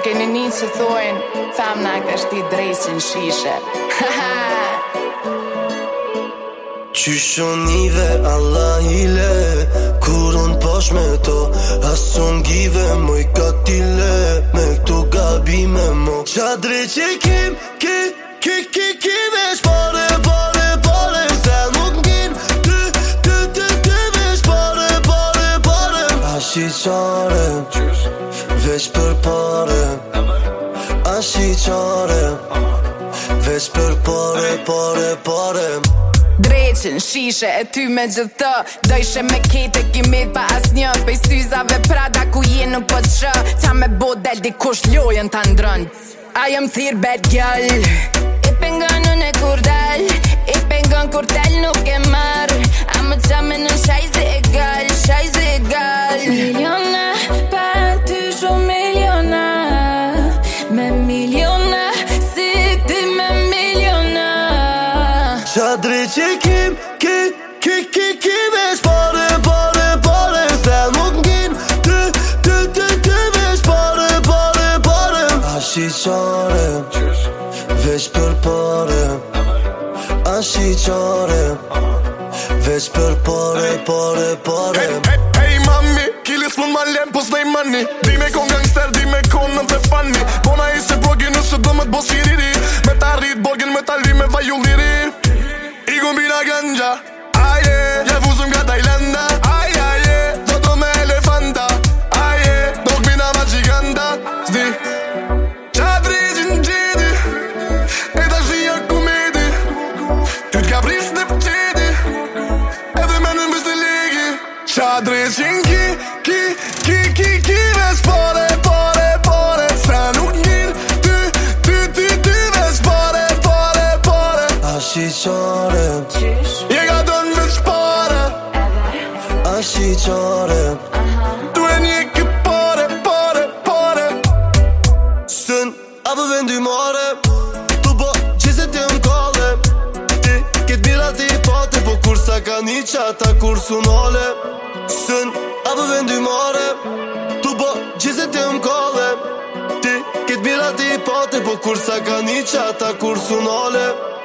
keni një që thojnë femna kështi drejqin shishe. Qyshonive Allah ile kur unë posh me to asun give moj katile me këtu gabime mo qa drejqe ki vesh pare se nuk ngin ty vesh pare ashi qare vesh për pare ashi qare vesh për pare Dreqin, shishe e ty me gjithë Dojshe me kete kimit pa as një Pej syzave prada ku je nuk po të shë Qa me bo del dikush lojën të ndrën I am thirr bad girl I pengon unë e kur del I pengon kur tel nuk e marr A më qa me në shajze e gal Miliona, pa ty shumë miliona Me miliona, si ti me miliona qa drejqe ki vesh pare se nuk ngin ty vesh pare ashi qare vesh për pare ashi qare vesh për pare Hey mami, kilis mund ma lem po s'nej mani Di me kon gangster, di me kon në të fani Bona i se blogin nëse do me t'bos qiriri Me ta rrit borgin me ta li me vajulliri I kombina ganja Aje, ja vuzëm nga Tajlanda Aje, do të me elefanta Aje, do këmina ma gjiganta Zdi qa drejqin gjedi E ta shia komedi Ty t'ka pris në pëqedi Edhe me në mbës të legi qa drejqin ki vesh pare Sa nuk njën ty vesh pare ashi qare Je ka dën veç pare ashi qare Tu e një kë pare Sën, apo vendimare Tu bo gjizet e m'kale Ti, ket mirat i pate Po kur sa ka një qata kur sunale Sën, apo vendimare Tu bo gjizet e m'kale Ti, ket mirat i pate Po kur sa ka një qata kur sunale